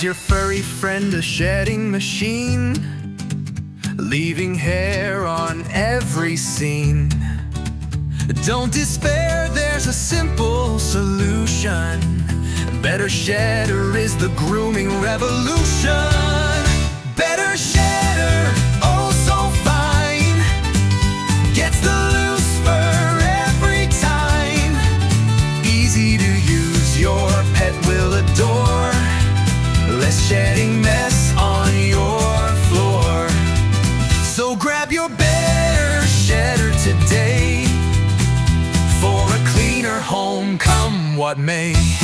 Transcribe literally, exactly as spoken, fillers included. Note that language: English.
Is your furry friend a shedding machine, leaving hair on every scene? Don't despair, there's a simple solution. Better Shedder is the grooming revolution. Better Shedder, oh so fine, gets the loose fur every time. Easy to use, your pet will adore. Less shedding mess on your floor. So grab your Better Shedder today, for a cleaner home come what may.